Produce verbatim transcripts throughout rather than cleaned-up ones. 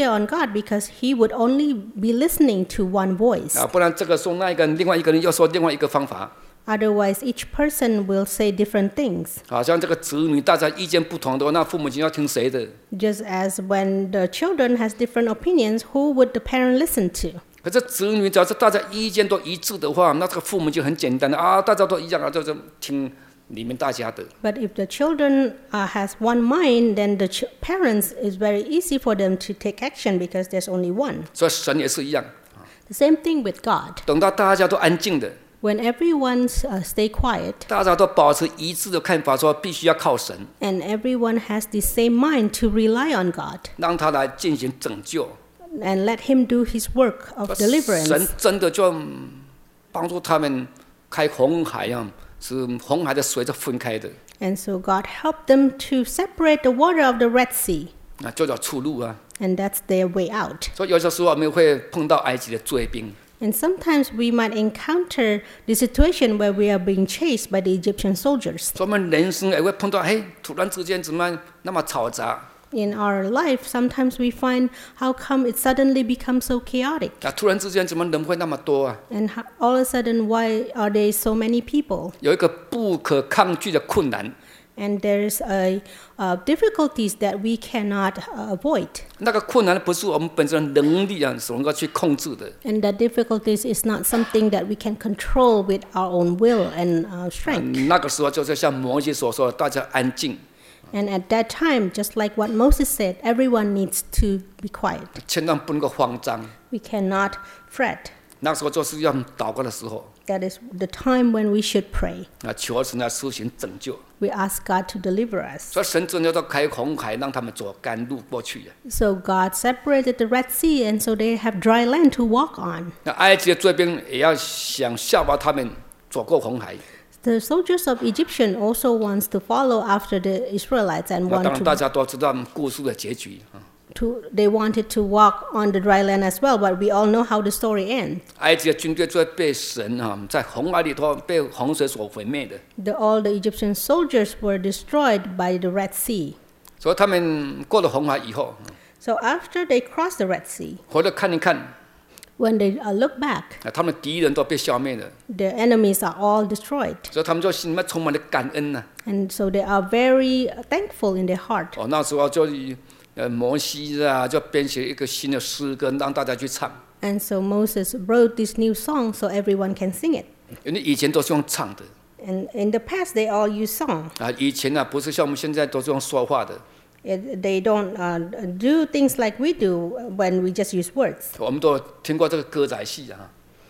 on God because he would only be listening to one voice. 啊，不然这个说那一个人，另外一个人又说另外一个方法。 Otherwise, each person will say different things. 好像这个子女大家意见不同的话，那父母亲要听谁的？ Just as when the children has different opinions, who would the parent listen to? 可是子女只要是大家意见都一致的话，那这个父母就很简单的啊，大家都一样啊，就是听你们大家的。 But if the children uh, has one mind, then the ch- parents is very easy for them to take action because there's only one. 所以神也是一样。 The same thing with God. 等到大家都安静的。 When everyone uh, stay quiet, 大家都保持一致的看法，说必须要靠神， and everyone has the same mind to rely on God, 让他来进行拯救。 and let him do his work of 神 deliverance. 真的就帮助他们开红海啊，使红海的水是分开的， And so God helped them to separate the water of the Red Sea, 那就叫出路啊。 and that's their way out. 所以有些时候我们会碰到埃及的追兵， And sometimes we might encounter the situation where we are being chased by the Egyptian soldiers. 所以我们人生也会碰到，嘿，突然之间怎么那么嘈杂？ In our life, sometimes we find how come it suddenly becomes so chaotic, 啊，突然之间怎么人会那么多啊？ and how, all of a sudden, why are there so many people? 有一个不可抗拒的困难， And there's a uh, difficulties that we cannot uh, avoid. 那个困难不是我们本身的能力啊所能够去控制的。 And the difficulties is not something that we can control with our own will and uh, strength. 那个时候就是像摩西所说的，大家安静， And at that time, just like what Moses said, everyone needs to be quiet. 千万不能够慌张。 We cannot fret. 那时候就是要祷告的时候， That is the time when we should pray. 啊，求神来施行拯救。 We ask God to deliver us. 所以神真的要开红海，让他们走甘露过去的。 So God separated the Red Sea, and so they have dry land to walk on. 那埃及的追兵也要想效法他们走过红海。 The soldiers of Egyptian also wants to follow after the Israelites and 那当 want 然大 to, 家都知道故事的结局啊。 to they wanted to walk on the dry land as well, but we all know how the story ends. 埃及的军队就会被神啊在红海里头被洪水所毁灭的。 The, all the Egyptian soldiers were destroyed by the Red Sea. 所以他们过了红海以后， So after they crossed the Red Sea, 回来看一看， when they uh, look back, 啊，他们的敌人都被消灭了， their enemies are all destroyed. 所以他们就心里面充满了感恩呐、 And so they are very thankful in their heart. 哦，那时候就呃摩西啊，就编写一个新的诗歌，让大家去唱。 And so Moses wrote this new song so everyone can sing it. 因为以前都是用唱的 And in the past, they all use song. 啊，以前啊不是像我们现在都是用说话的， It, they don't uh, do things like we do when we just use words. 我们都听过这个歌仔戏啊。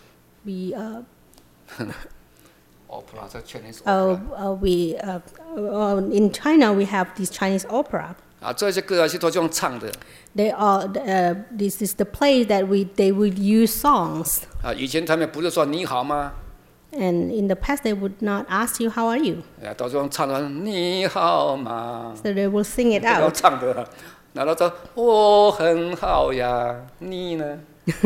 We, uh, opera 这 Chinese uh, opera uh, we uh, uh, in China we have this Chinese opera. 啊，这些歌仔戏都是用唱的 They are uh, this is the play that we they would use songs. 啊。以前他们不是说你好吗？ And in the past, they would not ask you, how are you? 啊，都是用唱的你好吗？ So they will sing it 用 out. 唱的，然后说我很好呀，你呢？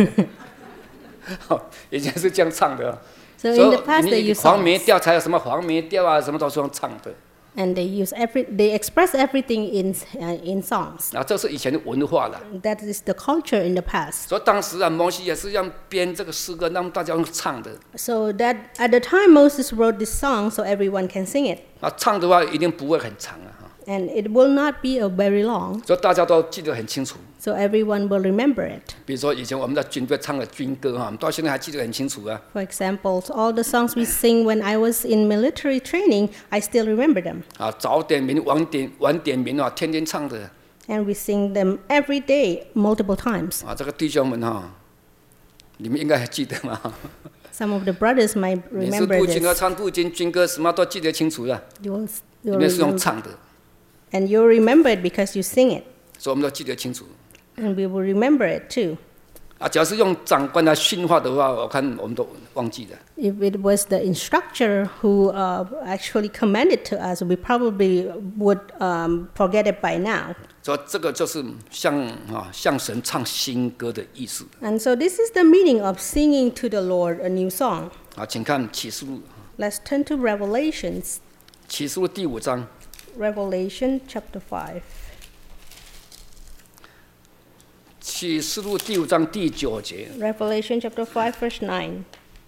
以前是这样唱的。 So in the past, they 你 use 黄梅 songs. 调才有什么黄梅调啊，什么都是用唱的。 And they use every, they express everything in, uh, in songs. 啊，这是以前的文化了。 That is the culture in the past. 所以当时啊，摩西也是要编这个诗歌，让大家用唱的。 So that at the time Moses wrote this song so everyone can sing it. 啊，唱的话一定不会很长啊， And it will not be a very long, 所以大家都记得很清楚。 so everyone will remember it. 比如说以前我们在军队唱的军歌哈，我们到现在还记得很清楚啊。 For example, all the songs we sing when I was in military training, I still remember them. 啊，早点名、晚点、晚点名啊，天天唱的。 And we sing them every day, multiple times. 啊，这个弟兄们哈，你们应该还记得嘛？ Some of the brothers might 每次 remember 布军歌、 this. 唱布军军歌，什么都记得清楚的， You will, 里 you'll 面是用 remember, 唱的， and you'll remember it because you sing it. 所以我们都记得清楚。 And we will remember it too. 啊，假如是用长官来训话的话，我看我们都忘记了。 If it was the instructor who uh, actually commanded to us, we probably would um, forget it by now. 所以这个就是向啊向神唱新歌的意思。 And so this is the meaning of singing to the Lord a new song. 啊，请看启示录， Let's turn to Revelations, 启示录第五章， Revelation chapter five. 启示录第五章第九节。 Revelation chapter five, verse nine.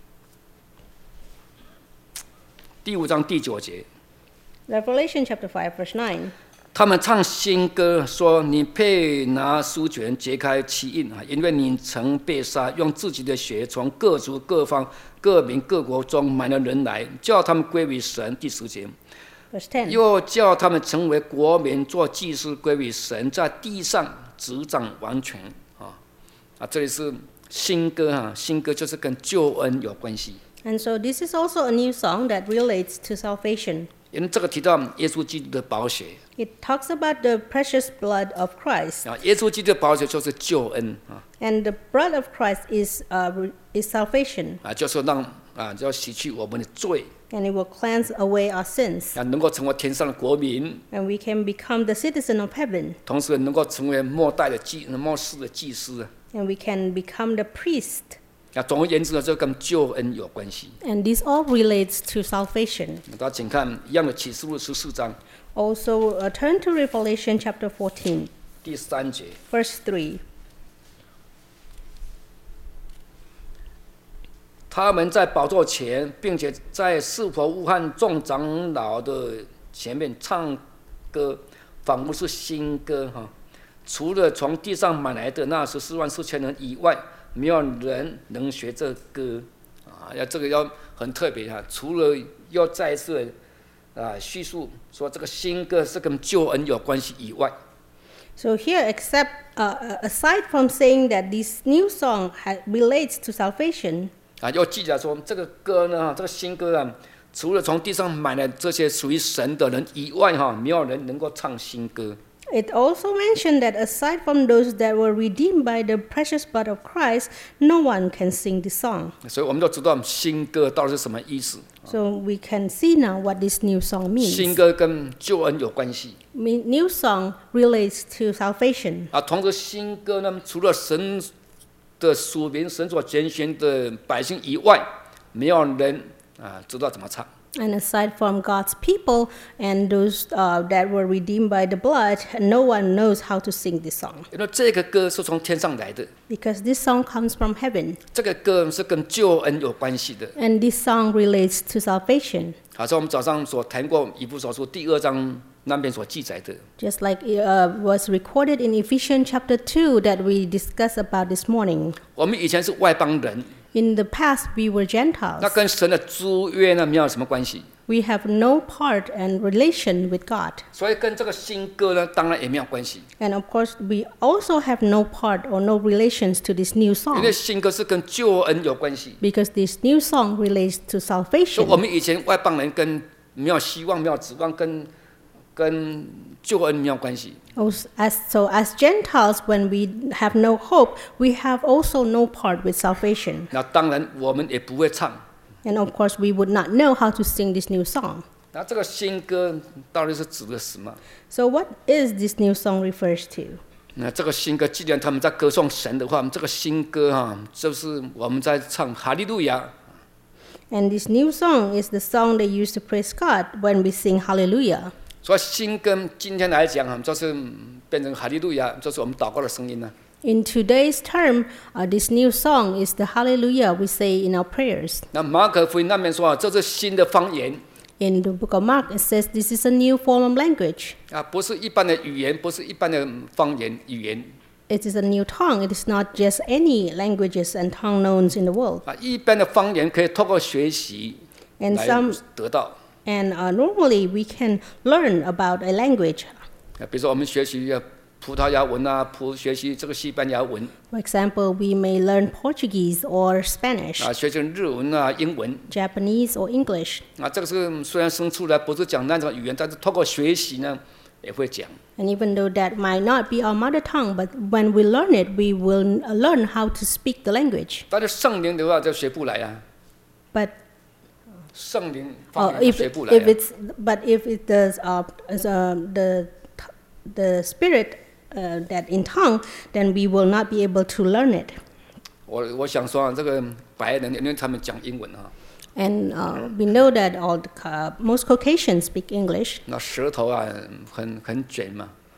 第五章第九节。 Revelation chapter five, verse nine. 他们唱新歌，说：“你配拿书卷，揭开其印啊！因为你曾被杀，用自己的血从各族、各方、各民、各国中买了人来，叫他们归于神。”第十节。 Verse ten. 又叫他们成为国民，做祭司，归于神，在地上执掌完全啊！啊，这里是新歌啊，新歌就是跟救恩有关系。 And so this is also a new song that relates to salvation. 因为这个提到耶稣基督的宝血。 It talks about the precious blood of Christ. 啊，耶稣基督的宝血就是救恩啊。 And the blood of Christ is uh, is salvation. 啊，就是让啊，要洗去我们的罪。 And it will cleanse away our sins. 啊，能够成为天上的国民。 And we can become the citizen of heaven. 同时能够成为末代的祭、末世的祭司。 And we can become the priest. 啊，总而言之呢，这跟救恩有关系。 And this all relates to salvation. 大家请看一样的启示录十四章。 Also, uh, turn to Revelation chapter fourteen. 第三节。 Verse three. 他们在宝座前，并且在四佛乌汉众长老的前面唱歌，仿佛是新歌哈。除了从地上买来的那十四万四千人以外，没有人能学这歌啊！要这个要很特别哈。除了要再次啊叙述说这个新歌是跟救恩有关系以外。 So here, except uh, aside from saying that this new song ha- relates to salvation. 啊，要记得说这个歌呢，这个新歌啊，除了从地上买来这些属于神的人以外，哈，没有人能够唱新歌。 It also mentioned that aside from those that were redeemed by the precious blood of Christ, no one can sing this song. 所以我们都知道新歌到底是什么意思。 So we can see now what this new song means. 新歌跟救恩有关系。 New song relates to salvation. 啊，同时新歌呢，除了神的属民、神所拣选的百姓以外，没有人啊知道怎么唱。 And aside from God's people and those uh, that were redeemed by the blood, no one knows how to sing this song. 因为这个歌是从天上来的。 Because this song comes from heaven. 这个歌是跟救恩有关系的。 And this song relates to salvation. 好像我们早上所谈过以弗所书第二章那边所记载的。 Just like it uh, was recorded in Ephesians chapter two that we discussed about this morning. 我们以前是外邦人。 In the past, we were Gentiles. 那跟神的租约呢没有什么关系。 We have no part and relation with God. 所以跟这个新歌呢，当然也没有关系。 And of course, we also have no part or no relations to this new 因 song. 为新歌是跟救恩有关系。 Because this new song relates to 所以 salvation. 我们以前外邦人跟没有希望、没有指望，跟跟救恩没有关系。 As, so as Gentiles, when we have no hope, we have also no part with salvation. 那当然我们也不会唱。 And of course, we would not know how to sing this new song. 那这个新歌到底是指的什么？ So what is this new song refers to? 那这个新歌，既然他们在歌颂神的话，这个新歌哈，就是我们在唱哈利路亚。 And this new song is the song they use to praise God when we sing Hallelujah. 所以新歌今天来讲啊，就是变成哈利路亚，就是我们祷告的声音呢。 In today's term, uh, this new song is the Hallelujah we say in our prayers. 那马可福音那边说啊，这是新的方言。 In the book of Mark, it says this is a new form of language. 啊，不是一般的语言，不是一般的方言语言。 It is a new tongue. It is not just any languages and tongue knowns in the world. 啊，一般的方言可以透过学习 And 来 some, 得到。 and uh, normally we can learn about a language. 啊，比如说我们学习葡萄牙文啊，普学习这个西班牙文。 For example, we may learn Portuguese or Spanish, 啊，学习日文啊，英文。 Japanese or English. 啊，这个是虽然生出来不是讲那种语言，但是透过学习呢，也会讲。 And even though that might not be our mother tongue, but when we learn it, we will learn how to speak the language. 但是圣灵的话就学不来啊。 But 圣灵 uh, 方言 if, 学不来、啊。 if it's but if it does uh, as, uh, the the spirit uh, that in tongue, then we will not be able to learn it. 我我想说啊，这个白人因为他们讲英文啊， And uh, we know that all the, uh, most Caucasians speak English. 那舌头啊很很卷嘛，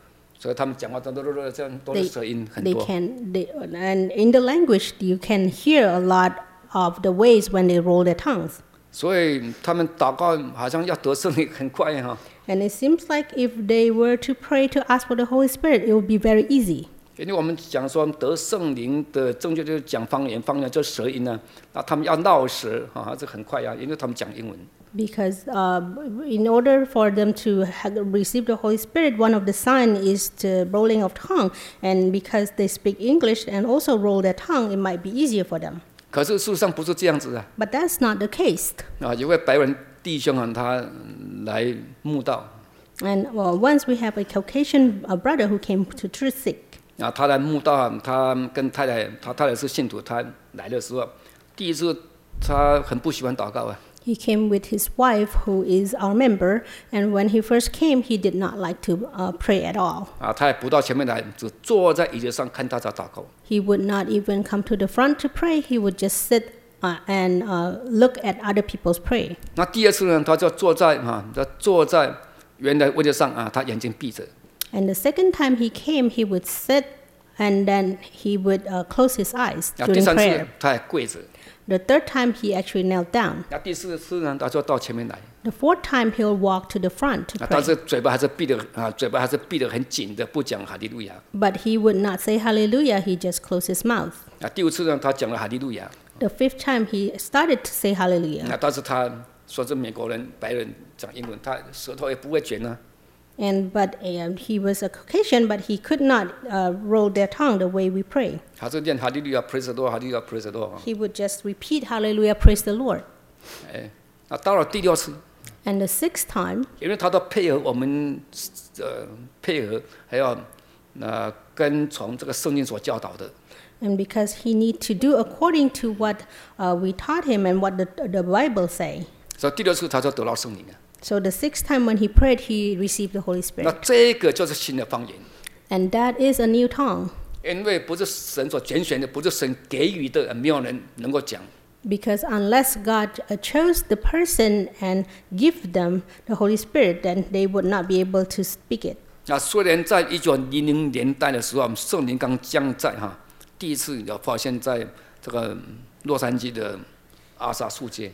所以他们讲话都都都这样，都是 They, 舌音很 they 多。 can, they, and in the language, you can hear a lot of the ways when they roll their tongues. 所以他们祷告好像要得圣灵很快哈。 And it seems like if they were to pray to ask for the Holy Spirit, it would be very easy. 因为我们讲说得圣灵的正确就是讲方言，方言就是舌音呢。那他们要闹舌啊，这很快呀，因为他们讲英文。 Because uh, in order for them to have receive the Holy Spirit, one of the signs is the rolling of tongue. And because they speak English and also roll their tongue, it might be easier for them. 可是事实上不是这样子啊。 But that's not the case. 啊，有位白人弟兄啊，他来慕道。 And well, once we have a Caucasian uh, brother who came to truth seek. 啊，他来慕道啊，他跟太太，他太太是信徒，他来的时候，第一次他很不喜欢祷告啊。 He came with his wife, who is our member, and when he first came, he did not like to uh, pray at all. 啊，他也不到前面来，只坐在椅子上看大家祷告。 He would not even come to the front to pray. He would just sit uh, and uh, look at other people's pray. 那第二次呢，他就坐在啊，他坐在原来位置上啊，他眼睛闭着。 And the second time he came, he would sit and then he would uh, close his eyes 啊，第 during 三次 prayer. 他还跪着。 The third time, he actually knelt down. 那第四次呢，他就到前面来。 The fourth time, he'll walk to the front to 啊，但 pray. 是嘴巴还是闭的啊，嘴巴还是闭得很紧的，不讲哈利路亚。 But he would not say hallelujah, he just closed his mouth. 啊，第五次呢，他讲了哈利路亚。 The fifth time, he started to say hallelujah. 那但是他说是美国人、白人讲英文，他舌头也不会卷呢。 And but um, he was a Caucasian, but he could not uh, roll their tongue the way we pray. 还是念哈利路亚 ，Praise the Lord， 哈利路亚 ，Praise the Lord。 He would just repeat hallelujah, praise the Lord. 哎，那到了第六次， And the sixth time, 因为他都配合我们呃配合，还要呃跟从这个圣经所教导的。 and because he need to do according to what uh, we taught him and what the, the Bible say. 所以第六次他就得到圣灵了。 So the sixth time when he prayed, he received the Holy 那 Spirit. 这个就是新的方言， And that is a new tongue. 因为不是神所拣选的，不是神给予的，没有人能够讲。 Because unless God uh, chose the person and give them the Holy Spirit, then they would not be able to speak it. 那虽然在一九零零年代的时候，圣灵刚降在哈，第一次有发现在这个洛杉矶的阿萨树街。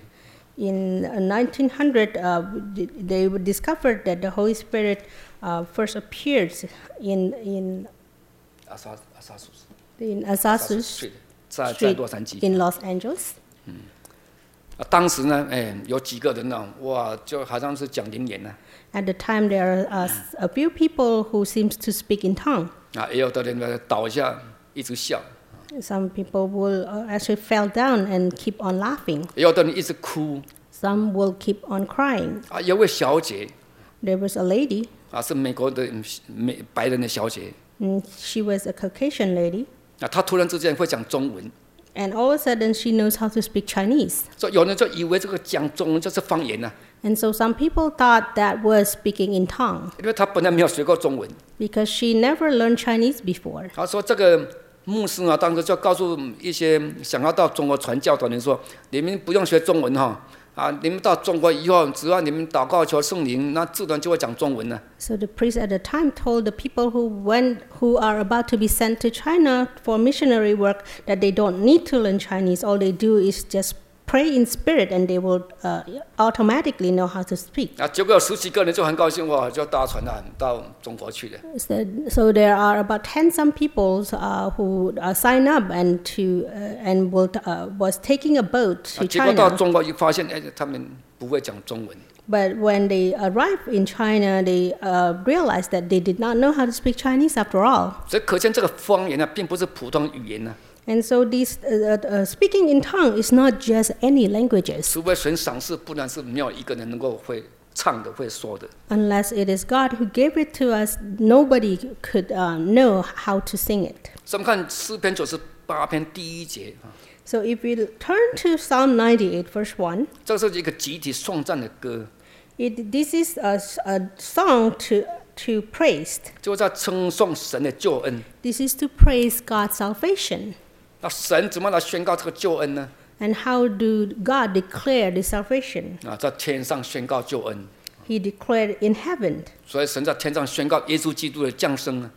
In uh, nineteen hundred, uh, they discovered that the Holy Spirit uh, first appeared in in 阿萨阿萨树 in Azasus Street， 在在 Street 洛杉矶。 in Los Angeles. 啊，当时呢，哎，有几个人呢，哇，就好像是讲灵言呢。 At the time, there are uh, s- a few people who seems to speak in tongue. 啊，也有的人呢倒下，一直笑； Some people will uh, actually fell down and keep on laughing. 也有的人一直哭。 Some will keep on crying. 啊，有位小姐， There was a lady, 啊，是美国的美白人的小姐， and she was a Caucasian lady, 啊，她突然之间会讲中文， and all of a sudden she knows how to speak Chinese. 所以有人就以为这个讲中文就是方言呢、 And so some people thought that was speaking in tongue 因为她本来没有学过中文。 because she never learned Chinese before. 她说这个牧师啊，当时就告诉一些想要到中国传教的人说，你们不用学中文哈。啊！你们到中国以后，只要你们祷告求圣灵，那自然就会讲中文了。 So the priest at the time told the people who went, who are about to be sent to China for missionary work, that they don't need to learn Chinese. All they do is just pray in spirit, and they will uh, automatically know how to speak. 啊，结果有十几个人就很高兴，哇，就搭船了到中国去了。 So, so there are about ten some people uh, who uh, sign up and to uh, and will, uh, was taking a boat 啊， to 结果到 China. 中国一发现，哎，他们不会讲中文。 But when they arrived in China, they uh, realized that they did not know how to speak Chinese after all. 所以可见这个方言呢，并不是普通语言呢， And so these uh, uh, speaking in tongue is not just any languages, 除非神赏赐，不然是没有一个人能够会唱的、会说的。 unless it is God who gave it to us. Nobody could uh, know how to sing it. 所以我们看诗篇九十八篇第一节啊， So if we turn to Psalm ninety-eight, verse one, 这是一个集体颂赞的歌， it, this is a, s- a song to to praise. 就在称颂神的救恩。 This is to praise God's salvation. 那神怎么来宣告这个救恩呢？ And how do God declare the salvation? 啊，在天上宣告救恩， He declared in heaven. 所以神在天上宣告耶稣基督的降生呢。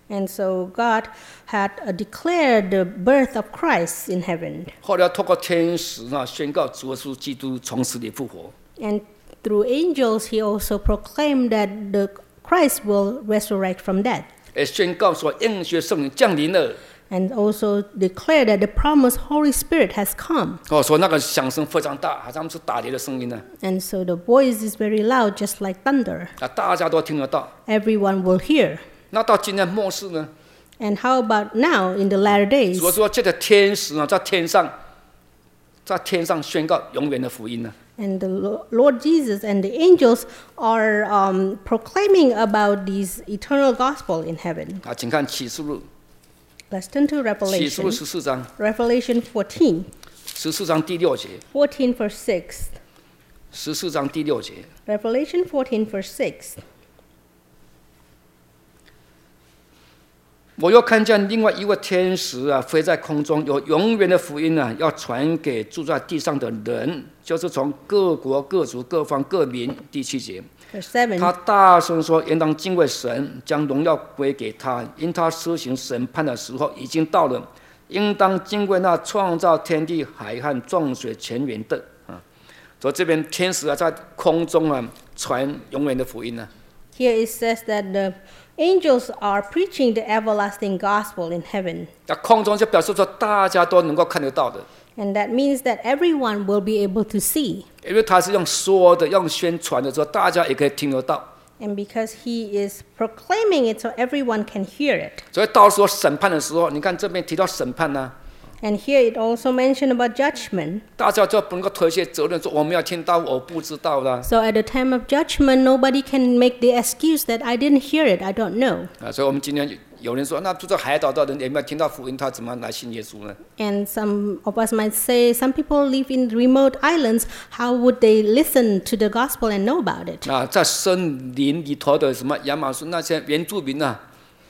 And so God had uh, declared the birth of Christ in heaven. 后来透过天使呢宣告主耶稣基督从死里复活。 And through angels, he also proclaimed that the Christ will resurrect from death. 也宣告说应许圣灵降临了。 And also declared that the promised Holy Spirit has come. 哦，说那个响声非常大，好像是打雷的声音呢。 And so the voice is very loud, just like thunder. 啊，大家都听得到。 Everyone will hear. 那到今天末世呢？ And how about now in the latter days? 主说这个天使呢，在天上，在天上宣告永远的福音呢。 And the Lord Jesus and the angels are um, proclaiming about this eternal gospel in heaven. 啊，请看启示录。 Let's turn to 启示录 Revelation. 十四章， Revelation fourteen. 十四章第六节， fourteen verse six. 十四章第六节。 Revelation fourteen verse six. 我又看见另外一位天使啊，飞在空中，有永远的福音啊，要传给住在地上的人，就是从各国、各族、各方、各民。第七节， Verse seven. 他大声说：“应当敬畏神，将荣耀归给他，因他施行审判的时候已经到了。应当敬畏那创造天地海和众水泉源的啊。”所以这边天使啊，在空中啊，传永远的福音呢、啊。 Here it says that the angels are preaching the everlasting gospel in heaven. 那空中就表示说，大家都能够看得到的。 And that means that everyone will be able to see. 因为他是用说的、用宣传的时候，大家也可以听得到。 And because he is proclaiming it so everyone can hear it. 所以到时候审判的时候，你看这边提到审判呢、啊， And here it also mentioned about judgment. 大家就不能够推卸责任，说我没有听到，我不知道啦。 So at the time of judgment, nobody can make the excuse that I didn't hear it, I don't know. 啊，所以我们今天有人说，那住在海岛的人有没有听到福音？他怎么来信耶稣呢？ And some of us might say, some people live in remote islands, how would they listen to the gospel and know about it? 啊，在森林里头的什么亚马逊那些原住民啊，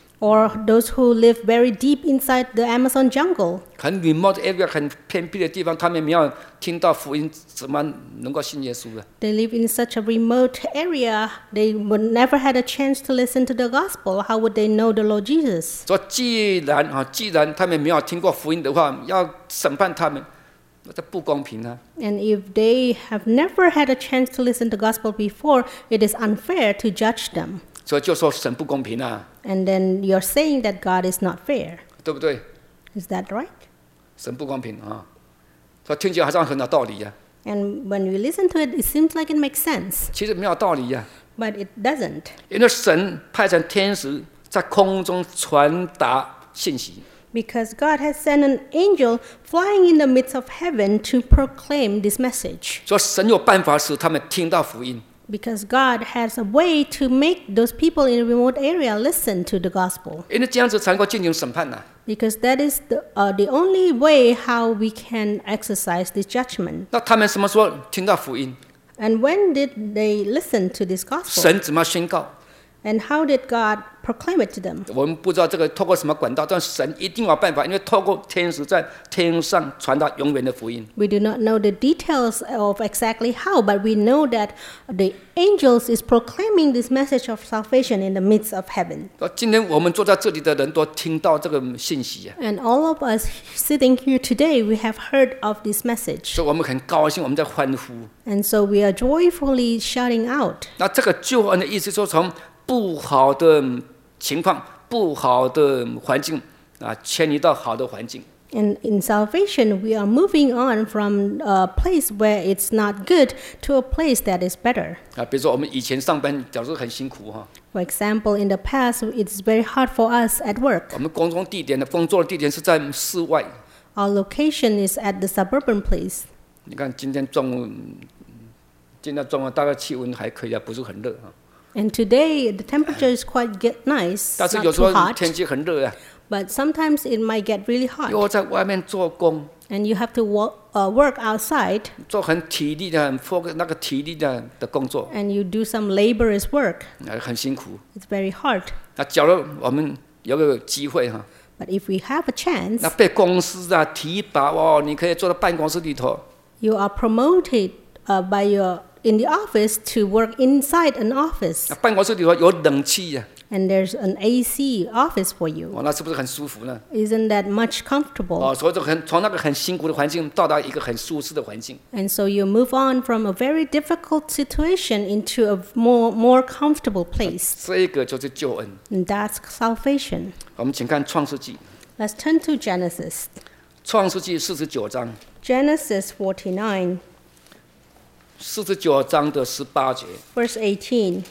Or those who live very deep inside the Amazon jungle. 很 remote area 很偏僻的地方，他们没有听到福音，怎么能够信耶稣呢？ They live in such a remote area, they would never had a chance to listen to the gospel. How would they know the Lord Jesus? 说既然啊，既然他们没有听过福音的话，要审判他们，这不公平啊！ And if they have never had a chance to listen to the gospel before, it is unfair to judge them. 所以就说神不公平啊， And then you're saying that God is not fair. 对不对？ Is that right? 神不公平啊，所以听起来好像很有道理呀、啊， And when we listen to it, it seems like it makes sense. 其实没有道理呀、啊， But it doesn't. 因为神派成天使在空中传达信息。 Because God has sent an angel flying in the midst of heaven to proclaim this message. 所以神有办法使他们听到福音。 Because God has a way to make those people in a remote area listen to the gospel. 因为这样子才能够进行审判呐、啊。 Because that is the, uh, the only way how we can exercise this judgment. 那他们什么时候听到福音？ And when did they listen to this gospel? 神怎么宣告？ And how did God proclaim it to them? 我们不知道这个透过什么管道，但神一定有办法，因为透过天使在天上传达永远的福音。 We do not know the details of exactly how, but we know that the angels is proclaiming this message of salvation in the midst of heaven. 今天我们坐在这里的人都听到这个信息啊， And all of us sitting here today, we have heard of this message. 所以我们很高兴，我们在欢呼。 And so we are joyfully shouting out. 那这个救恩的意思，说从不好的情况、不好的环境啊，迁移到好的环境。 And in salvation, we are moving on from a place where it's not good to a place that is better. 啊，比如说我们以前上班，假如很辛苦哈。 For example, in the past, it's very hard for us at work. 我们工作地点的工作的地点是在室外。 Our location is at the suburban place. 你看今天中午，今天中午大概气温还可以啊，不是很热啊。 And today, the temperature is quite get nice, 但是 not 有时 too 候 hot. 天气很热啊， But sometimes it might get really hot. 又在外面做工， And you have to work, uh, work outside, 做很体力的、很 focus 那个体力的的工作， and you do some laborious work. 啊，很辛苦。 It's very hard. 那假如我们有个机会哈， But if we have a chance, 那被公司啊提拔哦，你可以坐在办公室里头， you are promoted uh, by your in the office to work inside an office. 那办公室里头有冷气呀、 and there's an A C office for you. 哦，那是不是很舒服呢？ Isn't that much comfortable? 哦，所以就很从那个很辛苦的环境到达一个很舒适的环境。 And so you move on from a very difficult situation into a more, more comfortable place. 这个就是救恩。 And that's salvation. 我们请看创世纪， Let's turn to Genesis. 创世纪四十九章， Genesis forty-nine, 四十九章的十八节。 verse eighteen.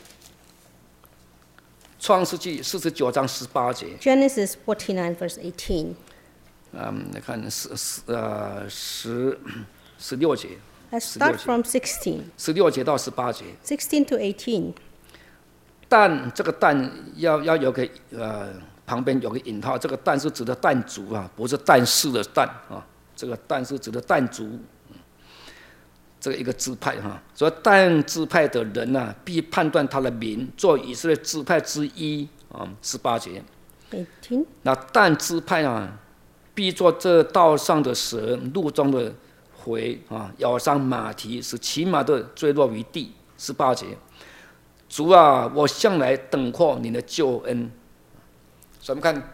创世纪四十九章十八节。 Genesis forty-nine, verse eighteen. 嗯，你看十十呃十十六节， Let's 十六 start 节， from sixteen. 十六节到十八节。 sixteen to eighteen. 但这个但要要有个呃旁边有个引号，这个但是指的但族啊，不是但是的但啊，这个但是指的但族，这个一个支派哈、啊，所以但支派的人呐、啊，必判断他的民做以色列支派之一啊，十八节。 eighteen. 那但支派啊，必做这道上的蛇，路中的虺啊，咬伤马蹄，使骑马的坠落于地。十八节。主啊，我向来等候你的救恩。所以我们看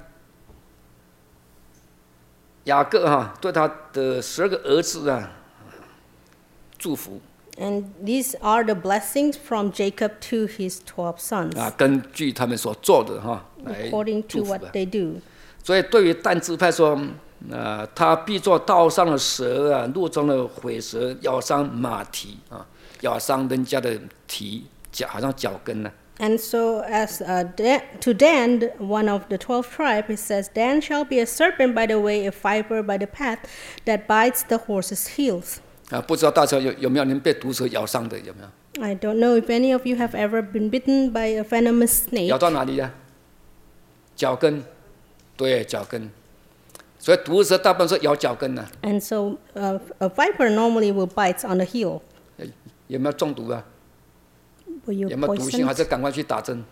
雅各哈、啊，对他的十二个儿子啊祝福 And these are the blessings from Jacob to his twelve sons, 啊，根据他们所做的哈、啊、来 according 祝 to 福 what 啊。 they do. 所以对于但支派说，呃，他必做道上的蛇啊，路中的虺蛇，咬伤马蹄啊，咬伤人家的蹄脚，好像脚跟呢、啊。 And so, as uh, Dan, to Dan, one of the twelve tribes, it says, Dan shall be a serpent by the way, a viper by the path, that bites the horse's heels. 啊，不知道大家有有没有人被毒蛇咬伤的？有没有？ I don't know if any of you have ever been bitten by a venomous snake. 咬到哪里呀、啊？脚跟，对，脚跟。所以毒蛇大部分是咬脚跟的、啊。 And so, uh, a viper normally will bite on the heel. 有没有中毒啊？ Were you 有没有毒性？还 poisoned? 是赶快去打针？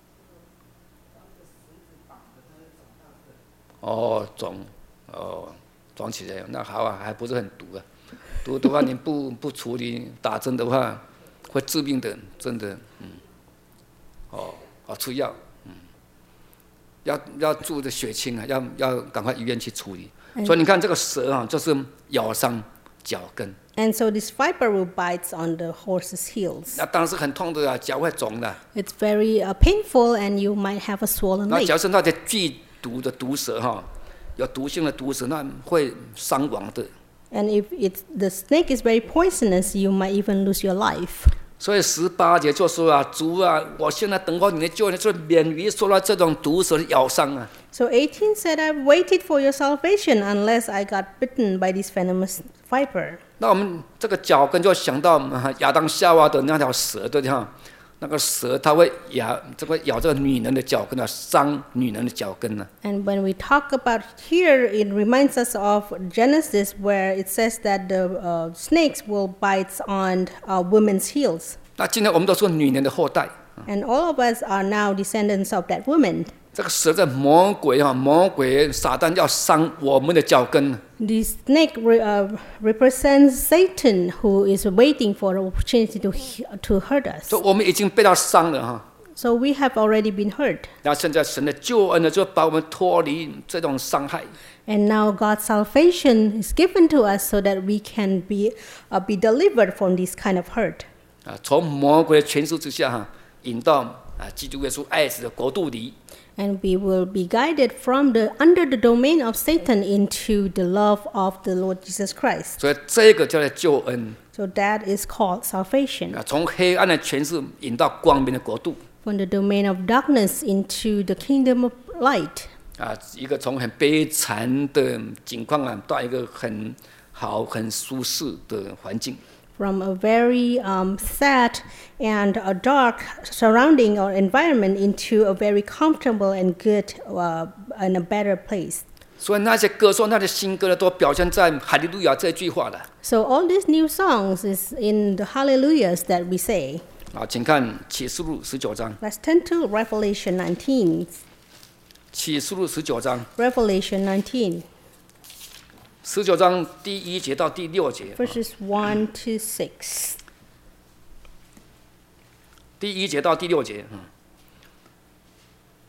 哦，肿，哦，肿起来，那好啊，还不是很毒啊。毒的话，你不不处理，打针的话，会致命的，真的，嗯，哦，哦，吃药，嗯，要要注的血清啊，要要赶快医院去处理。所以你看这个蛇啊，就是咬伤脚跟。 And so this viper will bite on the horse's heels. 那当然是很痛的啊，脚会肿的。 It's very uh, painful, and you might have a swollen 那 leg. 假如是那些剧毒的毒蛇哈，有毒性的毒蛇，那会伤亡的。 And if it's, the snake is very poisonous, you might even lose your life. 所以十八节就说啊，主啊，我现在等候你的救恩，就免于受到这种毒蛇的咬伤啊。 So eighteen said, I've waited for your salvation unless I got bitten by this venomous viper. 那我们这个脚跟就想到亚当夏娃的那条蛇，对不对哈？那个蛇它会咬，这个咬这个女人的脚跟啊，伤女人的脚跟啊。 And when we talk about here, it reminds us of Genesis, where it says that the uh, snakes will bite on uh, women's heels. 那今天我们都是女人的后代， And all of us are now descendants of that woman. 这个蛇在魔鬼啊，魔鬼撒旦要伤我们的脚跟。 The snake re, uh, represents Satan, who is waiting for an opportunity to he- to hurt us. 所以我们已经被他伤了哈。 So we have already been hurt. 那现在神的救恩呢，就把我们脱离这种伤害。 And now God's salvation is given to us so that we can be uh, be delivered from this kind of hurt. 啊，从魔鬼的权势之下哈，引到啊基督耶稣爱子的国度里。 And we will be guided from the under the domain of Satan into the love of the Lord Jesus Christ. 所以这个叫做救恩 So that is called salvation. 啊，从黑暗的权势引到光明的国度 From the domain of darkness into the kingdom of light. 啊，一个从很悲惨的境况啊，到一个很好、很舒适的环境。 From a very um, sad and a dark surrounding or environment into a very comfortable and good uh, and a better place. 所以那些歌颂、那些新歌呢，都表现在哈利路亚这句话的。 So all these new songs is in the hallelujahs that we say. 啊，请看启示录十九章。 Let's turn to Revelation nineteen. 启示录十九章， Revelation nineteen, 十九章第一节到第六节。 verses one to six. 第一节到第六节，嗯，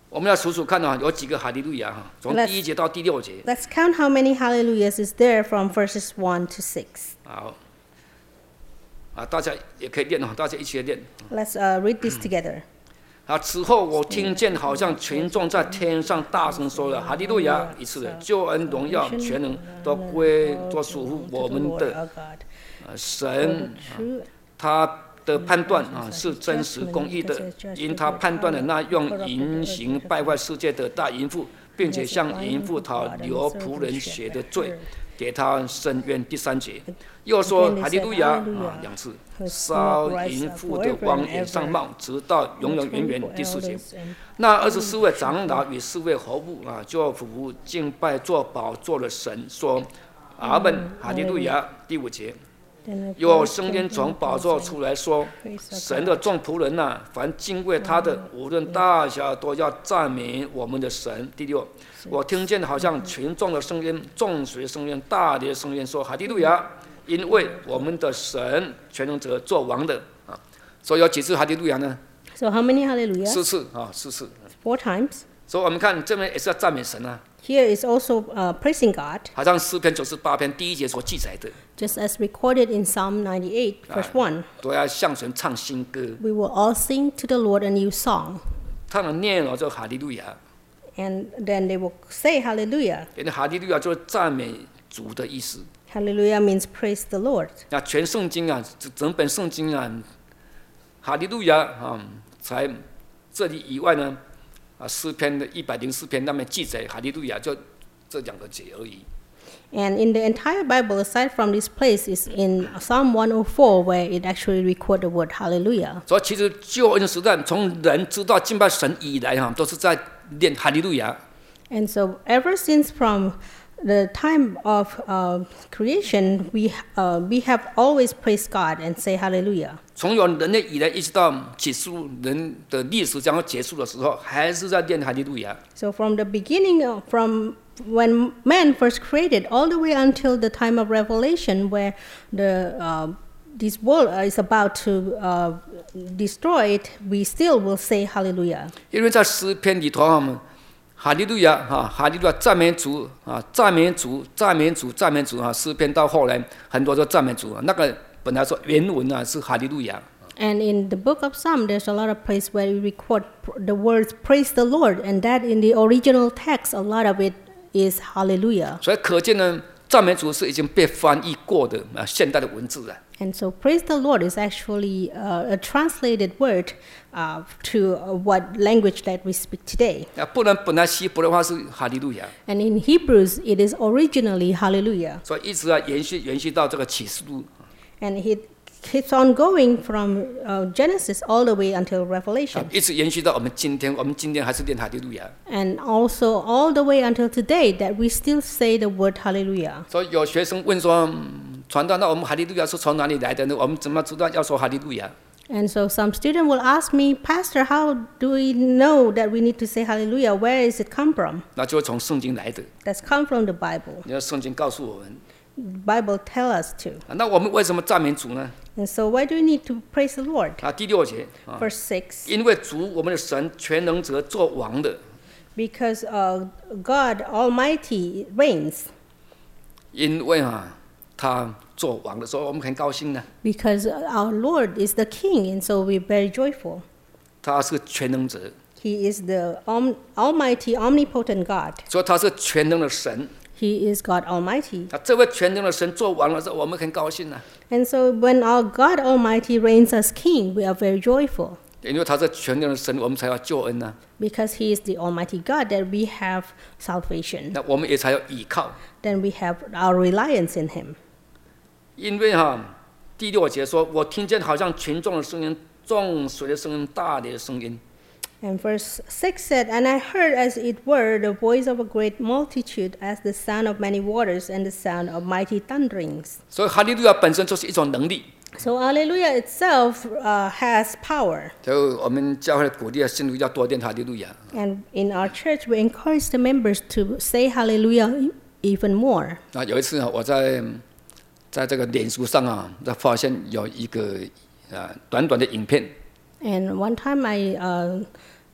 我们要数数看啊，有几个哈利路亚哈？从第一节到第六节。 Let's count how many hallelujahs is there from verses one to six. 好，啊，大家也可以练哦，大家一起来练。 Let's uh, read this together. 啊，此后我听见好像群众在天上大声说了哈利路亚一次的救恩荣耀全能都归做属乎我们的呃神，他的判断啊是真实公义的，因他判断了那用淫行败坏世界的大淫妇，并且向淫妇讨流仆人血的罪，给他伸冤。第三节又说哈利路亚啊两次，烧淫妇的光也上冒，直到永永远远。第四节那二十四位长老与四位侯部啊就俯伏敬拜做宝座的神，说阿门哈利路亚。第五节有声音从宝座出来说，神的众仆人啊，凡敬畏他的，无论大小，都要赞美我们的神。第六我听见好像群众的声音，众水的声音，大的声音说哈利路亚，因为我们的神全能者做王的啊。所以有几次哈利路亚呢？ So how many hallelujahs? 四次啊，四次。 Four times. 所以我们看这边也是要赞美神啊。 Here is also uh, praising God. 好像诗篇九十八篇第一节所记载的。 Just as recorded in Psalm ninety-eight, verse one. 都要向神唱新歌。 We will all sing to the Lord a new song. 他们念了就哈利路亚。 And then they will say hallelujah. 因为哈利路亚就是赞美主的意思。 Hallelujah means praise the Lord. 那全圣经啊，整本圣经啊，哈利路亚啊，才这里以外呢，啊，诗篇的一百零四篇那边记载哈利路亚就这两个节而已。 And in the entire Bible, aside from this place, is in Psalm one oh four, where it actually records the word hallelujah. 所以其实救恩时代，从人知道敬拜神以来哈，都是在念哈利路亚。 And so, ever since from the time of uh, creation, we uh, we have always praised God and say hallelujah. 从有人类以来，一直到启示录人的历史将要结束的时候，还是在念哈利路亚。 So from the beginning, of, from when man first created, all the way until the time of Revelation, where the uh, this world is about to uh, destroy it, we still will say hallelujah. 因为在诗篇里头啊，哈利路亚啊，哈利路亚赞美主啊，赞美主，赞美主，赞美主啊。诗篇到后来很多都赞美主啊，那个本来说原文啊是哈利路亚。 And in the book of Psalm, there's a lot of place where we record the words "praise the Lord," and that in the original text, a lot of it is hallelujah. 所以可见呢，赞美主是已经被翻译过的啊现代的文字啊。 And so, praise the Lord is actually uh, a translated word uh, to uh, what language that we speak today. 啊，不然本来希伯来话是哈利路亚， And in Hebrews, it is originally hallelujah. 所以一直啊延续延续到这个启示录。 And it keeps on going from uh, Genesis all the way until 啊 Revelation. 一直延续到我们今天，我们今天还是念哈利路亚。 And also all the way until today that we still say the word hallelujah. 所以有学生问说，嗯传道，那我们哈利路亚是从哪里来的呢？我们怎么知道要说哈利路亚？ And so some student will ask me, Pastor, how do we know that we need to say hallelujah? Where is it come from? 那就是从圣经来的。 That's come from the Bible. 你看圣经告诉我们， The Bible tell us to. 啊那我们为什么赞美主呢？ And so why do we need to praise the Lord? 啊，第六节啊， Verse six. 因为主我们的神全能者做王的， Because uh, God Almighty reigns. 因为啊他做王的时候，我们很高兴呢。 Because our Lord is the King, and so we're very joyful. 他是全能者， He is the om- Almighty, omnipotent God. 所以他是全能的神。 He is God Almighty. 啊，这位全能的神做王的时候，我们很高兴呢， And so when our God Almighty reigns as King, we are very joyful. 因为他是全能的神，我们才要救恩呢。 Because He is the Almighty God that we have salvation. 那我们也才有依靠。 Then we have our reliance in Him. 因为哈、啊，第六节说，我听见好像群众的声音、众水的声音、大的声音。 And verse six said, And I heard as it were the voice of a great multitude, as the sound of many waters, and the sound of mighty thunderings. 所以哈利路亚本身就是一种能力。 So Hallelujah itself uh, has power. 所以我们教会的鼓励啊，信徒要多念哈利路亚。 And in our church, we encourage the members to say Hallelujah even more. 啊，有一次啊，我在在这个脸书上啊，在发现有一个啊短短的影片。 And one time I uh,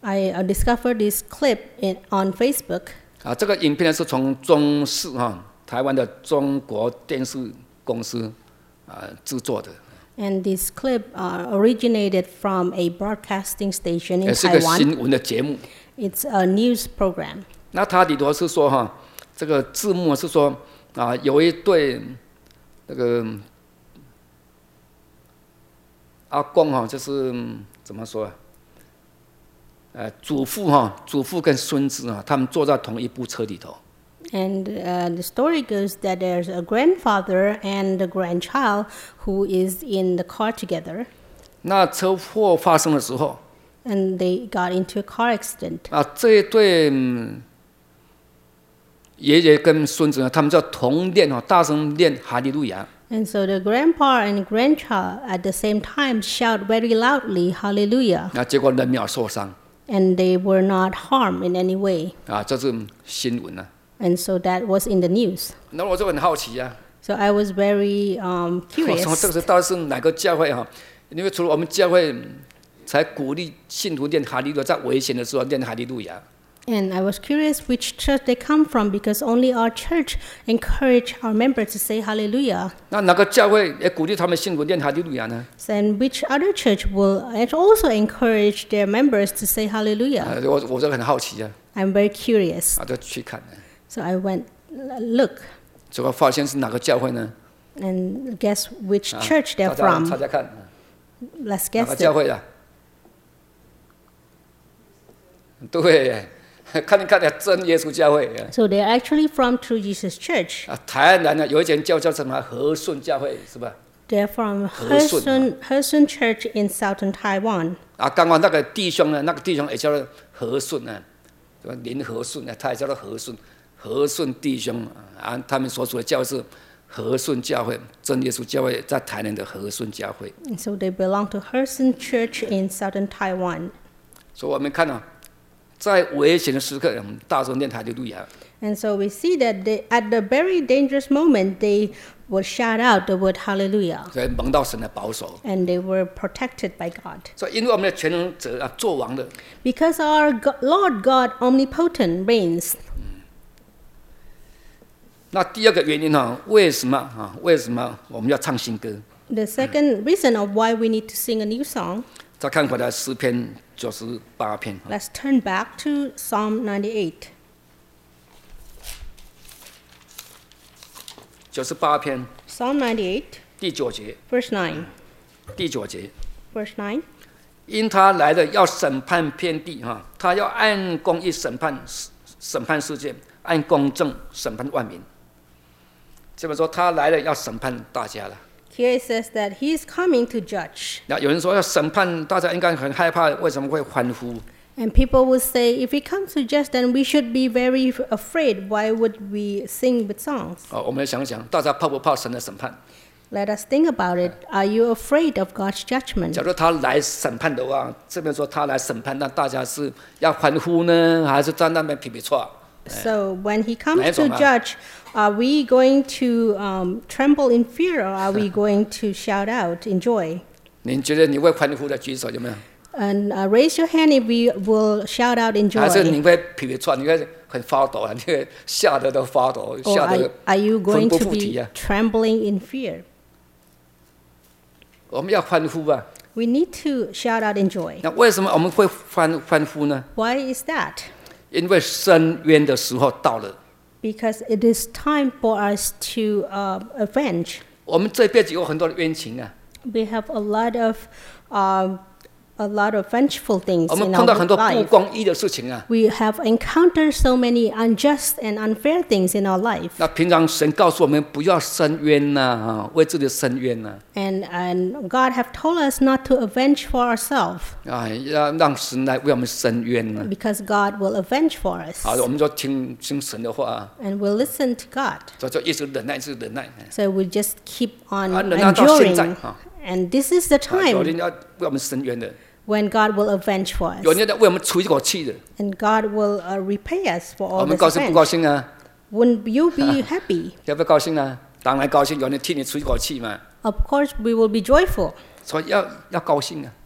I uh, discovered this clip in, on Facebook. 啊，这个影片呢是从中视哈、台湾的中国电视公司啊制作的， And this clip uh, originated from a broadcasting station 也 in 是个 Taiwan. 新闻的节目。 It's a news program. 那它里头是说哈，这个字幕是说啊，有一对那个阿公哈，就是怎么说啊？呃，祖父哈，祖父跟孙子啊，他们坐在同一部车里头。 And uh, the story goes that there's a grandfather and a grandchild who is in the car together, 那车祸发生的时候， and they got into a car accident. 啊，这一对、嗯、爷爷跟孙子呢，他们就同念哦，大声念哈利路亚。 And so the grandpa and grandchild at the same time shout very loudly, Hallelujah. 那结果人没有受伤 And they were not harmed in any way. 啊，这是新闻啊。 And so that was in the news. 那我就很好奇啊， So I was very um, 我说这 curious. 个是到底是哪个教会哈？因为除了我们教会才鼓励信徒念哈利路亚，在危险的时候念哈利路亚。 And I was curious which church they come from because only our church encourage our members to say Hallelujah. 那哪个教会也鼓励他们信徒念哈利路亚呢？ And which other church will also encourage their members to say 啊 Hallelujah? 我我就很好奇啊， I'm very curious. 啊就去看， So I went, look, 结果发现是哪个教会呢？ and guess which 啊 church they're 大家 from. 大家看， Let's 哪 guess 个教 it. 会啊？对。 看一看的真耶稣教会 So they're actually from True Jesus Church. 啊，台南呢有一间教叫什么和顺教会是吧？ They're from Hesun. Hesun, Hesun Church in southern Taiwan. 啊，刚刚那个弟兄呢，那个弟兄也叫做和顺呢，对吧？林和顺呢，他也叫做和顺，和顺弟兄啊，他们所属的教会是和顺教会，真耶稣教会在台南的和顺教会。 And so they belong to Hesun Church in southern Taiwan. 所以我们看到，在危险的时刻，我们大声念哈利路亚。 And so we see that they, at the very dangerous moment, they would shout out the word Hallelujah. 所以蒙到神的保守。 And they were protected by God. 所以因为我们的全能者啊，做王的， Because our God, Lord God omnipotent reigns. 那第二个原因呢，为什么啊？为什么我们要唱新歌？ The second reason of why we need to sing a new song, 再看回来诗篇九十八篇， let's turn back to Psalm ninety-eight. 九十八篇 Psalm ninety-eight, 第九节， verse nine. 第九节， Verse nine. 因他来了要审判遍地哈，他要按公义审判审判世界，按公正审判万民。这么说，他来了要审判大家了。 Here it says that he is coming to judge. 那有人说要审判大家，应该很害怕，为什么会欢呼？ And people would say, if he comes to judge, then we should be very afraid. Why would we sing with songs? 哦，我们想想，大家怕不怕神的审判？ Let us think about it. Are you afraid of God's judgment? 假如他来审判的话，这边说他来审判，那大家是要欢呼呢，还是在那边皮皮错？ So when he comes to 哪一种啊？ judge, are we going to um, tremble in fear, or are we going to shout out in joy? 您觉得你会欢呼的举手有没有？ And uh, raise your hand if we will shout out in 还是 joy. 你会皮皮错？你会很发抖啊？你会吓得都发抖， Or 吓 are, 得 are you 魂 going 不 to 附体 be 啊！ trembling in fear? 我们要欢呼啊！ We need to shout out in joy. 那为什么我们会欢欢呼呢？ Why is that? 因为伸冤的时候到了。 Because it is time for us to uh, avenge. 我们这辈子有很多的冤情啊， We have a lot of, uh, a lot of vengeful things 我们 in 碰到 our 很多不 life. 公义的事情啊。 We have encountered so many unjust and unfair things in our life. 那平常神告诉我们不要伸冤呐，啊，为自己伸冤呐， And, and God have told us not to avenge for ourselves, 啊，要让神来为我们伸冤呐。 because God will avenge for us. 好，我们就听听神的话啊， And we'll listen to God. 就就一直忍耐，一直忍耐。 So we just keep on 啊，忍耐到现在 enduring. 啊， And this is the 啊有 time 人要为我们伸冤的， when God will avenge for 有 us. 人要为我们出一口气的， And God will uh, repay us for 我 all 们 this 高兴不高 offense. 兴啊？ Wouldn't you be happy? 要不要高兴啊？当然高兴，有人替你出一口气嘛， Of course, we will be joyful. 所以要要高兴啊。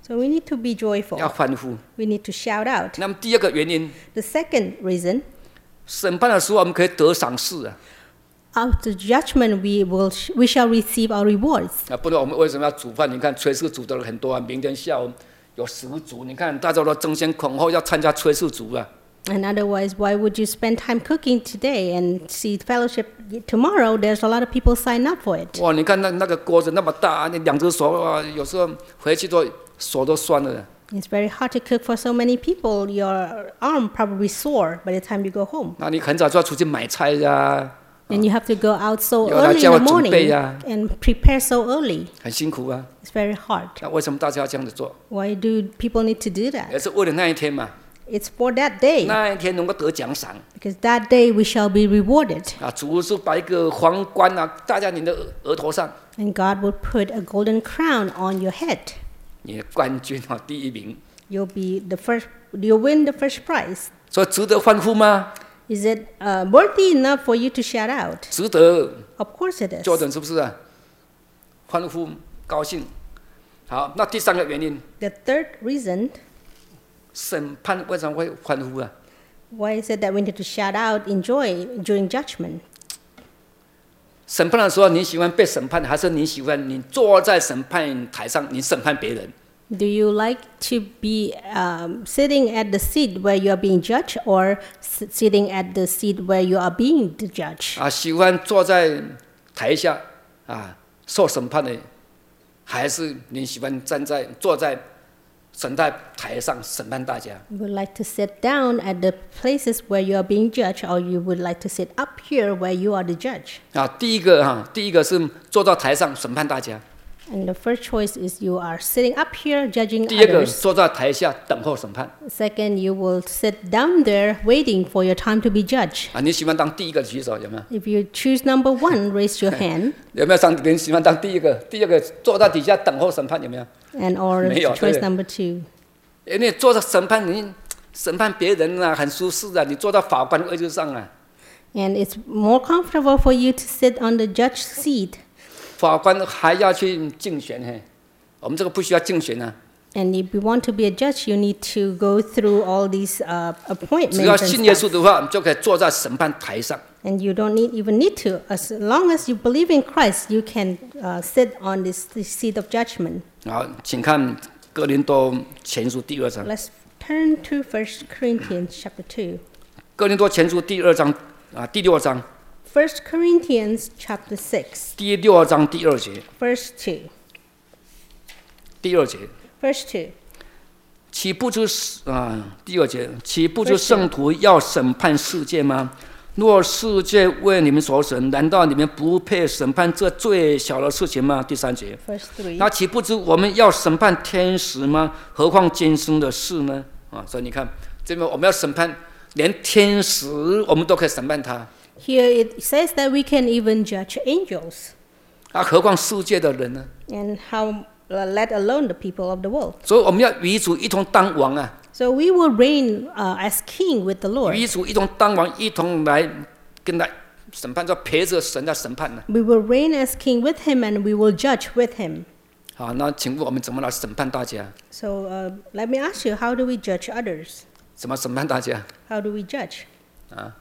So we need to be 要 joyful. 欢呼。 We need to shout out. 那么第二个原因， The second reason, 审判的时候我们可以得赏赐啊。 after judgment we will we shall receive our rewards. 啊，不然我们为什么要煮饭？你看炊事煮的人很多啊，明天下午有十组，你看大家都争先恐后要参加炊事组啊。 And otherwise, why would you spend time cooking today and see fellowship tomorrow? There's a lot of people sign up for it. 哇，你看那那个锅子那么大，你两只手啊，有时候回去都手都酸了。 It's very hard to cook for so many people. Your arm probably sore by the time you go home. 那你很早就要出去买菜呀、 And you have to go out so 有人 early in 叫 the 我准 morning 备啊。 and prepare so early. 很辛苦啊。 It's very hard. 那为什么大家要这样子做？ Why do people need to do that? 也是为了那一天嘛。 It's for that day. 那一天能够得奖赏 Because that day we shall be rewarded. 啊！主是把一个皇冠啊戴在你的额头上， And God will put a golden crown on your head. 你的冠军啊第一名， You'll be the first, you'll win the first prize. 所以值得欢呼吗？ Is it uh, worthy enough for you to shout out? 值得。 Of course it is. Jordan 是不是啊？欢呼高兴。好，那第三个原因， The third reason 审判为什么会欢呼啊？ why is it that we need to shout out in joy during judgment? 审判的时候，你喜欢被审判，还是你喜欢你坐在审判台上，你审判别人？ Do you like to be um, sitting at the seat where you are being judged, or s- sitting at the seat where you are being the judge? 啊，喜欢坐在台下啊受审判的，还是你喜欢站在坐在审判台上审判大家？ You would like to sit down at the places where you are being judged, or you would like to sit up here where you are the judge? 啊，第一个哈、第一个是坐到台上审判大家， And the first choice is you are sitting up here judging 第二个 others. 坐在台下等候审判。 Second, you will sit down there waiting for your time to be judged. 啊，你喜欢当第一个举手有没有？ If you choose number one, raise your hand. 有没有上？你喜欢当第一个？第二个坐在底下等候审判有没有？ And or 没有， choice 对。 number two. 因为坐在审判，你审判别人啊，很舒适啊。你坐到法官位置上啊， And it's more comfortable for you to sit on the judge seat. 法官还要去竞选嘿。我们这个不需要竞选啊， And if you want to be a judge, you need to go through all these uh, 只要 appointments 信 and 耶稣 stuff. 的话，就可以坐在审判台上。 And you don't need, even need to. As long as you believe in Christ, you can uh, sit on this, this seat of judgment. 好，请看哥林多前书第二章。 Let's turn to First Corinthians chapter two. 哥林多前书第二章啊，第六章， First Corinthians chapter six, 第六章第二节， verse two. 第二节， Verse two. 岂不知啊？第二节，岂不知圣徒要审判世界吗？若世界为你们所审，难道你们不配审判这最小的事情吗？第三节， Verse three. 那岂不知我们要审判天使吗？何况今生的事呢？啊，所以你看，这边我们要审判，连天使我们都可以审判他， Here it says that we can even judge angels. 啊，何况世界的人呢？ And how, uh, let alone the people of the world. 所以我们要与主一同当王啊！ So we will reign uh, as king with the Lord. 与主一同当王，一同来跟来审判，叫陪着神来审判呢。 We will reign as king with him, and we will judge with him. 好，那请问我们怎么来审判大家？ So uh, let me ask you, how do we judge others? 怎么审判大家？ How do we judge? 啊？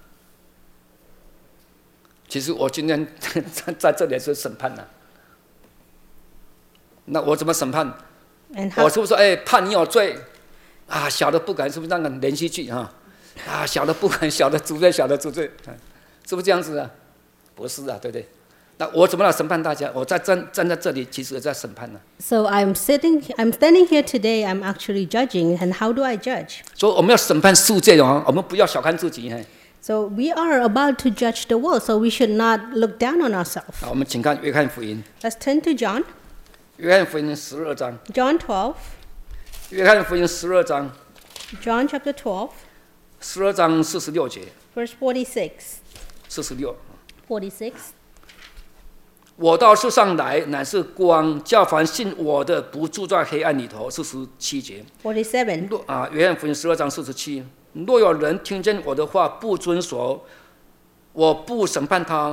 其实我今天在在这里是审判呢、那我怎么审判？ And 我 how, 是不是说，哎，判你有罪啊？小的不敢，是不是那个连续剧啊？啊，小的不敢，小的主罪，小的主罪，啊是不是这样子啊？不是啊，对不对？那我怎么来审判大家？我在站站在这里，其实也在审判呢、 so I'm sitting, I'm standing here today, I'm actually judging. And how do I judge? 所以我们要审判世界哦，我们不要小看自己。嘿， So we are about to judge the world, so we should not look down on ourselves. 好，我们请看约翰福音， Let's turn to John. 约翰福音十二章， John twelve. 约翰福音十二章， John chapter twelve, 十二章四十六节， verse forty-six. 四十六。 forty-six. 我到世上来，乃是光，叫凡信我的不住在黑暗里头。四十七节。 forty-seven. 若啊，约翰福音十二章四十七。若有人听见我的话不遵守，我不审判他，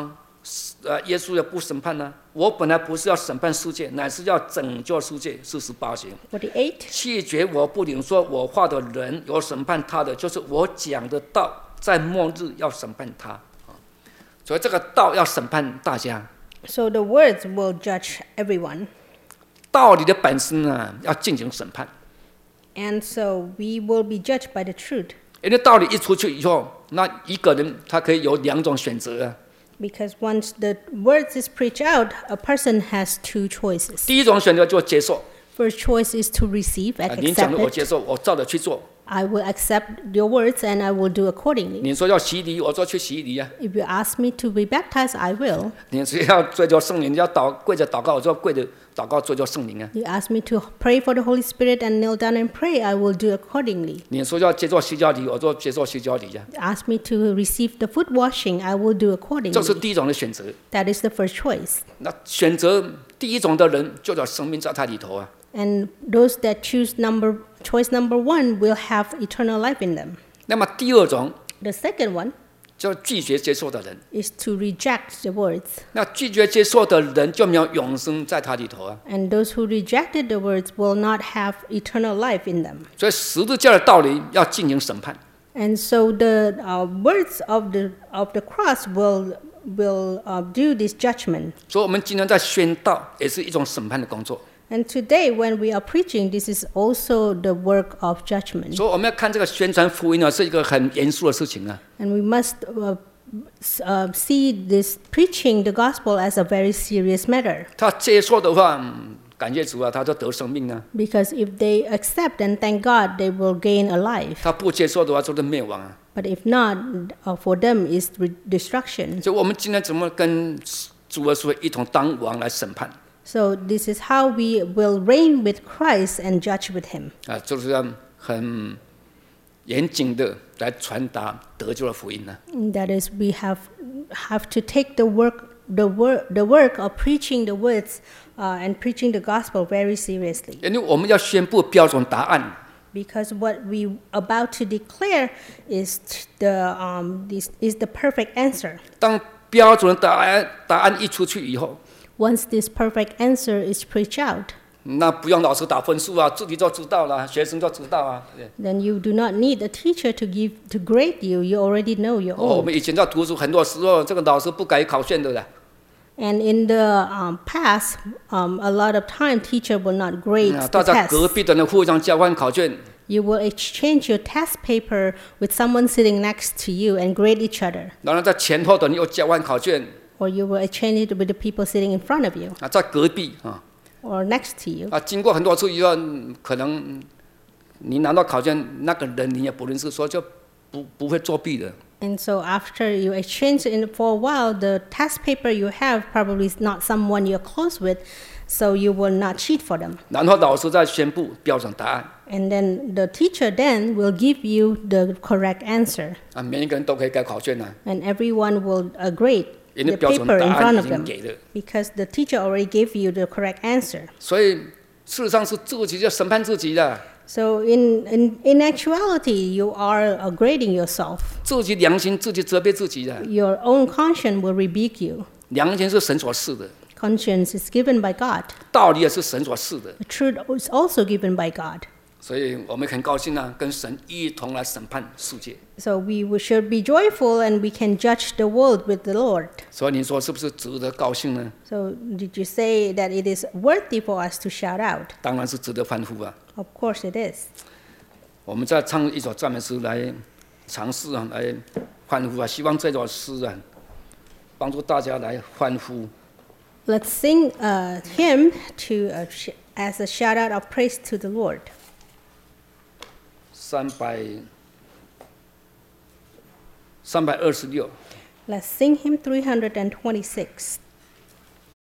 呃，耶稣也不审判呢、我本来不是要审判世界，乃是要拯救世界。四十八节。 forty-eight. 弃绝我不领说我话的人，有审判他的，就是我讲的道，在末日要审判他。所以这个道要审判大家。 So the words will judge everyone. 道理的本身呢，要进行审判。 And so we will be judged by the truth. 因为道理一出去以后，那一个人他可以有两种选择啊。 Because once the words is preached out, a person has two choices. 第一种选择就是接受。 First choice is to receive 啊 and 您讲的我 accept 接 it. 受，我照着去做。 I will accept your words and I will do accordingly. 你说要洗礼，我说去洗礼啊。 If you ask me to be baptized, I will. 你说要追求圣灵，你要祷跪着祷告，我说跪着祷告追求圣灵啊。 You ask me to pray for the Holy Spirit and kneel down and pray, I will do accordingly. 你说要接受洗脚礼，我说接受洗脚礼啊。 You ask me to receive the foot washing, I will do 这是 accordingly. 第一种的选择。 That is the first choice. 那选择第一种的人，就有生命在他里头啊。 And those that choose number choice number one will have eternal life in them. 那么第二种 The second one 就拒绝接受的人， is to reject the words. 那拒绝接受的人就没有永生在他里头啊。 And those who rejected the words will not have eternal life in them. 所以十字架的道理要进行审判。 And so the uh, words of the of the cross will will uh, do this judgment. 所以我们今天在宣道，也是一种审判的工作。 And today, when we are preaching, this is also the work of judgment. 所以我们要看这个宣传福音呢，是一个很严肃的事情啊。 And we must uh, s- uh, see this preaching the gospel as a very serious matter. 他接受的话，嗯感谢主啊，他就得生命啊； Because if they accept and thank God, they will gain a life. 他不接受的话，就是灭亡啊。 But if not, uh, for them is re- destruction. 所以我们今天怎么跟主耶稣一同当王来审判 So this is how we will reign with Christ and judge with Him. 啊？就是要很严谨的来传达得救的福音呢、 And that is, we have have to take the work the work the work of preaching the words uh, and preaching the gospel very seriously. 因为我们要宣布标准答案。 Because what we about to declare is the um, this is the perfect answer. 当标准答案答案一出去以后， Once this perfect answer is preached out, 那不用老师打分数啊，自己就知道了，学生就知道啊。对 then you do not need a teacher to give to grade you. You already know your 哦，我 own. 们以前在读书，很多时候这个老师不改考卷的啦。 And in the um, past, um, a lot of time teacher will not grade 啊， the 大家隔 test. 壁的人互相交换考卷， You will exchange your test paper with someone sitting next to you and grade each other. 然后在前后的人又交换考卷 Or you will exchange it with the people sitting in front of you 啊，在隔壁啊 or next to you. 啊，经过很多次以后，嗯可能你拿到考卷，那个人你也不认识，所以就不不会作弊的。 And so after you exchange it for a while, the test paper you have probably is not someone you're close with, so you will not cheat for them. 然后老师再宣布标准答案 And then the teacher then will give you the correct answer. 啊，每一个人都可以改考卷啊， And everyone will uh, grade 因为 the 标准 paper 答 in 案 front 已 of 经 them. 给了。 Because the teacher already gave you the correct answer. 所以事实上是自己就审判自己的， So in, in, in actuality, you are uh, grading yourself. 自己良心自己责备自己的。 Your own conscience will rebuke you. 良心是神所赐的， Conscience is given by God. 道理也是神所赐的， The truth is also given by God. 所以我们很高兴啊，跟神一同来审判世界。 So we w- should be joyful and we can judge the world with the Lord. 所以你说是不是值得高兴呢？ So did you say that it is worthy for us to shout out? 当然是值得欢呼啊！ Of course it is. 我们再唱一首赞美诗来尝试啊，来欢呼啊！希望这首诗啊，帮助大家来欢呼。 Let's sing a hymn to, uh, sh- as a shout out of praise to the Lord. 三百三百二十六。 Let's sing hymn three hundred twenty-six.